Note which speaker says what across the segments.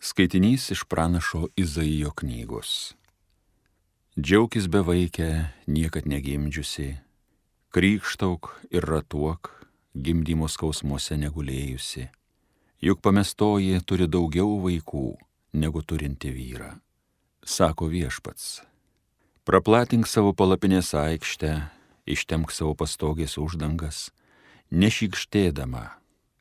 Speaker 1: Skaitinys iš pranašo Izaijo knygos. Džiaukis bevaikė, niekad negimdžiusi, krykštauk ir ratuok, gimdymo skausmuose negulėjusi. Juk pamestoji turi daugiau vaikų, negu turinti vyrą. Sako Viešpats. Praplatink savo palapinės aikštę, ištemk savo pastogės uždangas, nešykštėdama.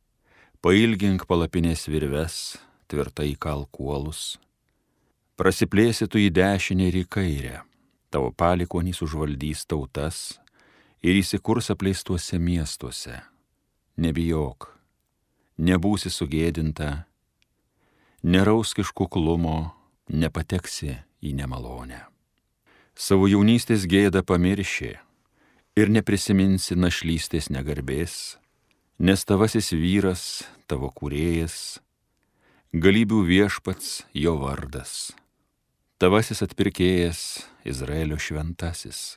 Speaker 1: Pailgink palapinės virves, tvirtai kalk kuolus. Prasiplėsi tu į dešinę ir į kairę, tavo palikuonys užvaldys tautas ir įsikurs apleistuose miestuose. Nebijok, nebūsi sugėdinta, nerausk iš kuklumo, nepateksi į nemalonę. Savo jaunystės gėdą pamirši ir neprisiminsi našlystės negarbės, nes tavasis vyras, tavo kūrėjas, galybių Viešpats jo vardas, tavasis atpirkėjas, Izraelio šventasis.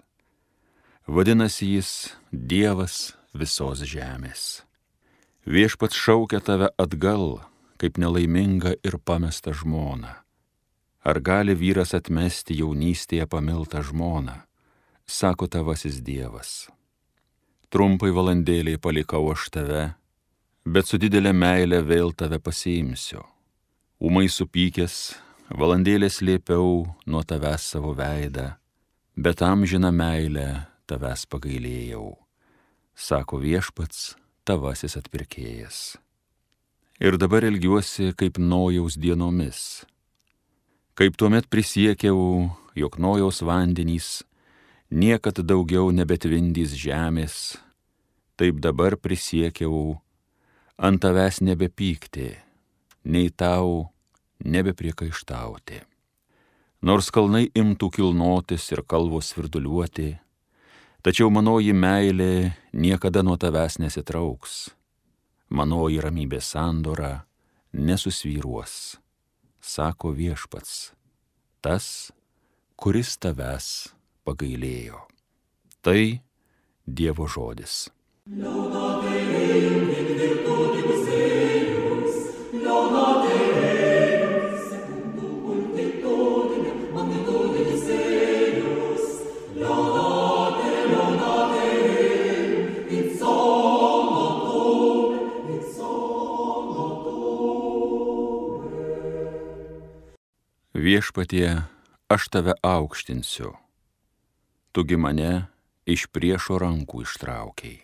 Speaker 1: Vadinasi jis Dievas visos žemės. Viešpats šaukia tave atgal, kaip nelaimingą ir pamestą žmoną. Ar gali vyras atmesti jaunystėje pamiltą žmoną, sako tavasis Dievas. Trumpai valandėliai palikau aš tave, bet su didelė meile vėl tave pasiimsiu. Ūmai supykęs, valandėlę slėpiau nuo tavęs savo veidą, bet amžiną meilę tavęs pagailėjau, sako Viešpats, tavasis atpirkėjas. Ir dabar elgiuosi kaip Nojaus dienomis. Kaip tuomet prisiekiau, jog Nojaus vandenys niekad daugiau nebetvindys žemės, taip dabar prisiekiau ant tavęs nebepykti, nei tau nebepriekaištauti. Nors kalnai imtų kilnotis ir kalvos svirduliuoti, tačiau manoji meilė niekada nuo tavęs nesitrauks. Manoji ramybės sandora nesusvyruos, sako Viešpats, tas, kuris tavęs pagailėjo. Tai Dievo žodis. Viešpatie, aš tave aukštinsiu, tugi mane iš priešo rankų ištraukiai.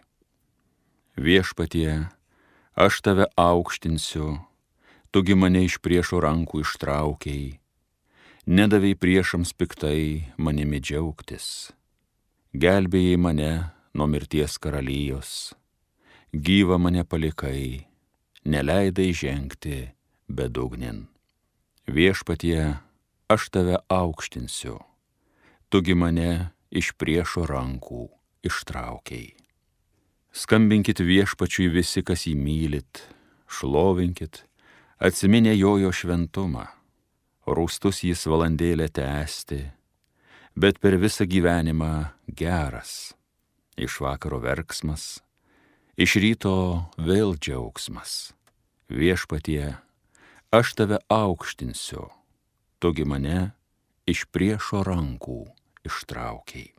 Speaker 1: Viešpatie, aš tave aukštinsiu, tugi mane iš priešo rankų ištraukiai, nedavei priešams piktai manimi džiaugtis, gelbėjai mane nuo mirties karalijos, gyvą mane palikai, neleidai žengti bedugnin. Viešpatie, aš tave aukštinsiu, tugi mane iš priešo rankų ištraukiai. Skambinkit Viešpačiui visi, kas jį mylit, šlovinkit, atsiminę jo šventumą. Rūstus jis valandėlę tęsti, bet per visą gyvenimą geras. Iš vakaro verksmas, iš ryto vėl džiaugsmas. Viešpatie, aš tave aukštinsiu, tugi mane iš priešo rankų ištraukiai.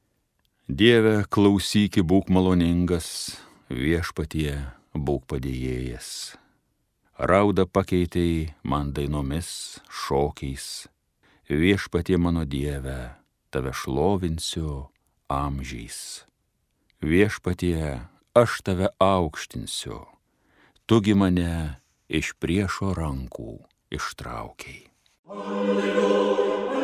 Speaker 1: Dieve, klausyki, būk maloningas, Viešpatie, būk padėjėjas. Raudą pakeitei man dainomis, šokiais. Viešpatie mano Dieve, tave šlovinsiu amžiais. Viešpatie, aš tave aukštinsiu, tugi mane iš priešo rankų ištraukiai. Alleluja,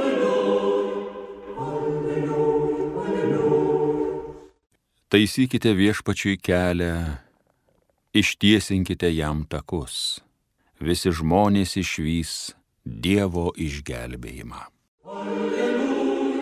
Speaker 1: alleluja, alleluja, alleluja. Taisykite Viešpačiui kelią, ištiesinkite jam takus. Visi žmonės išvys Dievo išgelbėjimą. Alleluja,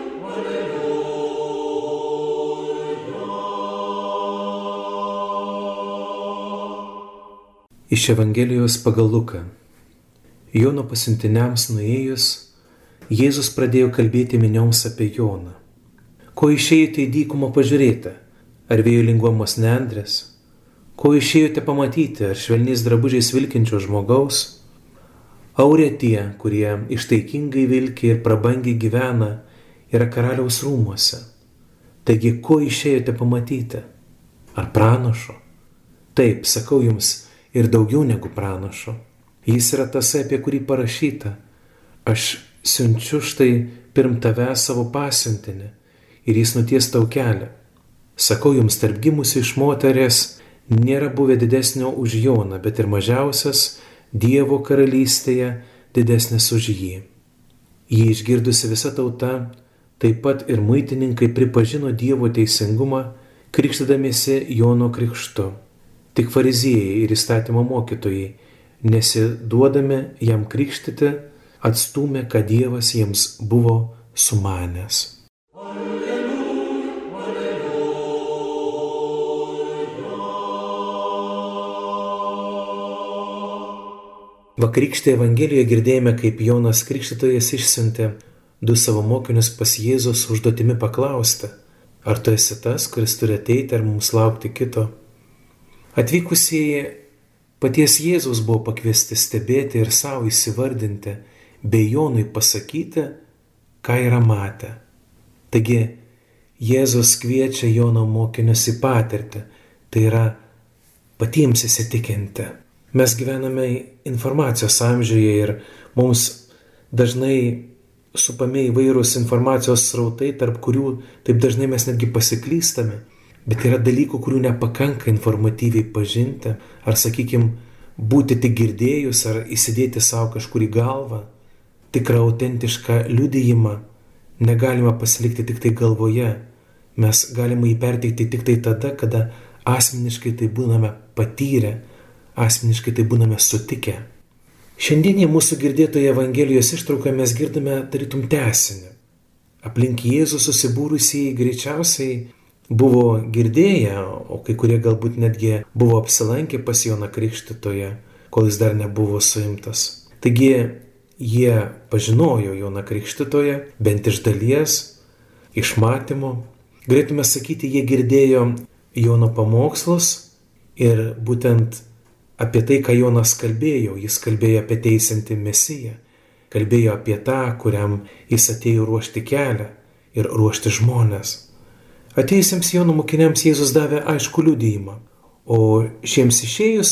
Speaker 2: alleluja. Iš Evangelijos pagal Luką. Jono pasiuntiniams nuėjus, Jėzus pradėjo kalbėti minioms apie Joną. Ko išėjote į dykumą pažiūrėti, ar vėjo linguojamos nendrės? Ko išėjote pamatyti, ar švelniais drabužiais vilkinčio žmogaus? Aurė tie, kurie ištaikingai vilki ir prabangiai gyvena, yra karaliaus rūmuose. Taigi, ko išėjote pamatyti? Ar pranašo? Taip, sakau jums, ir daugiau negu pranašo. Jis yra tasai, apie kurį parašyta. Aš siunčiu štai pirm tavęs savo pasiuntinį ir jis nuties tau kelią. Sakau jums, tarp gimusių iš moterės nėra buvę didesnio už Joną, bet ir mažiausias Dievo karalystėje didesnis už jį. Jį išgirdusi visa tauta, taip pat ir muitininkai pripažino Dievo teisingumą, krikštydamiesi Jono krikštu. Tik fariziejai ir įstatymo mokytojai, nesiduodami jam krikštyti, atstūmė, kad Dievas jiems buvo sumanęs. Vakarykštėje Evangelijoje girdėjome, kaip Jonas Krikštytojas išsiuntė 2 savo mokinius pas Jėzus užduotimi paklausti, ar tu esi tas, kuris turi ateiti, ar mums laukti kito. Atvykusieji paties Jėzus buvo pakviesti stebėti ir savo įsivardinti, bei Jonui pasakyti, ką yra matę. Taigi Jėzus kviečia Jono mokinius į patirtį, tai yra patiems įsitikinti. Mes gyvename informacijos amžiuje ir mums dažnai supami įvairūs informacijos srautai, tarp kurių taip dažnai mes netgi pasiklystame, bet yra dalykų, kurių nepakanka informatyviai pažinti, ar, sakykime, būti tik girdėjus, ar įsidėti savo kažkur į galvą. Tikrą autentišką liudijimą negalime pasilikti tik tai galvoje, mes galime jį perteikti tik tai tada, kada asmeniškai tai būname patyrę, asmeniškai tai būname sutikę. Šiandienį mūsų girdėtoje Evangelijos ištraukoje mes girdime tarytum tęsinį. Aplink Jėzų susibūrusieji greičiausiai buvo girdėję, o kai kurie galbūt netgi buvo apsilankę pas Joną Krikštytoją, kol jis dar nebuvo suimtas. Taigi jie pažinojo Joną Krikštytoją, bent iš dalies, iš matymo. Galėtume sakyti, jie girdėjo Jono pamokslus ir būtent apie tai, ką Jonas kalbėjo. Jis kalbėjo apie teisiantį Mesiją, kalbėjo apie tą, kuriam jis atėjo ruošti kelią ir ruošti žmones. Atėjusiems Jono mokiniams Jėzus davė aišku liudijimą, o šiems išėjus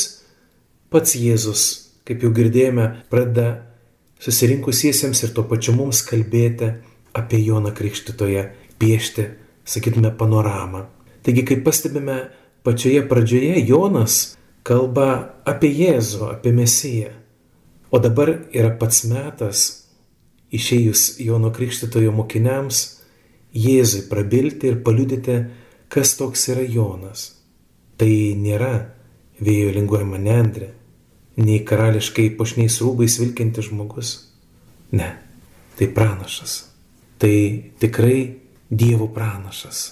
Speaker 2: pats Jėzus, kaip jau girdėjome, pradeda susirinkusiesiems ir tuo pačiu mums kalbėti apie Joną Krikštytoją, piešti, sakytume, panoramą. Taigi, kaip pastebime pačioje pradžioje, Jonas kalba apie Jėzų, apie Mesiją. O dabar yra pats metas, išėjus Jono Krikštytojo mokiniams, Jėzui prabilti ir paliudyti, kas toks yra Jonas. Tai nėra vėjo linguojama nendrė, nei karališkai puošniais rūbais vilkintis žmogus. Ne, tai pranašas. Tai tikrai Dievo pranašas.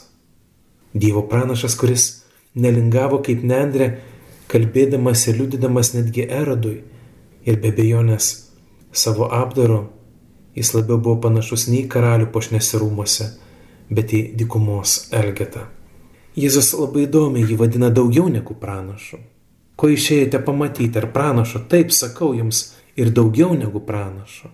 Speaker 2: Dievo pranašas, kuris nelingavo kaip nendrė, kalbėdamas ir liudydamas netgi Erodui, ir be abejonės savo apdaru jis labiau buvo panašus ne į karalių puošniuose rūmuose, bet į dykumos Elgetą. Jėzus labai įdomiai jį vadina daugiau negu pranašu. Ko išėjote pamatyti, ar pranašo? Taip, sakau jums, ir daugiau negu pranašo.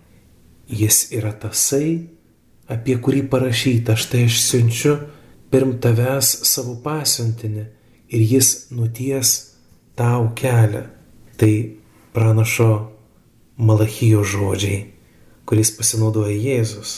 Speaker 2: Jis yra tasai, apie kurį parašyta, štai aš siunčiu pirm tavęs savo pasiuntinį ir jis nuties tau kelią. Tai pranašo Malachijo žodžiai, kuris pasinaudoja Jėzus.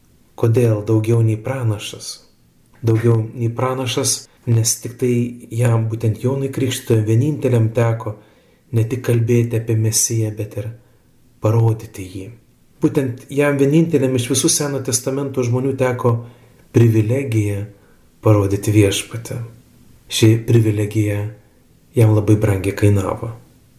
Speaker 2: Kodėl daugiau nei pranašas? Daugiau nei pranašas, nes tik tai jam, būtent Jonui Krikštytojui, vieninteliam teko ne tik kalbėti apie Mesiją, bet ir parodyti jį. Būtent jam vieninteliam iš visų Seno testamento žmonių teko privilegija parodyti viešpatį. Ši privilegija jam labai brangiai kainavo.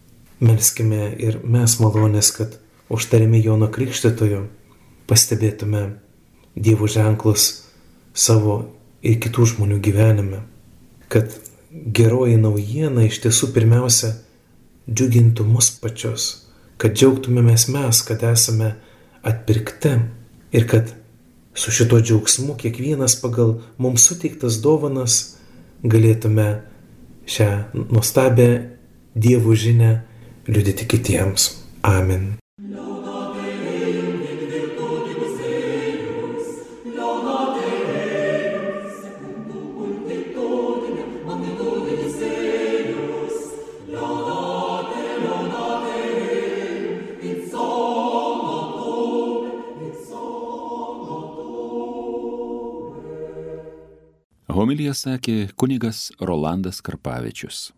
Speaker 2: Melskime ir mes malonės, kad užtariami Jono Krikštytojo pastebėtume Dievo ženklus savo ir kitų žmonių gyvenime, kad geroji naujiena iš tiesų pirmiausia džiugintų mus pačius, kad džiaugtumėmės mes, kad esame atpirkti ir kad su šito džiaugsmu kiekvienas pagal mums suteiktas dovanas galėtume šią nuostabią Dievo žinią liudyti kitiems. Amen.
Speaker 1: Homiliją sakė kunigas Rolandas Karpavičius.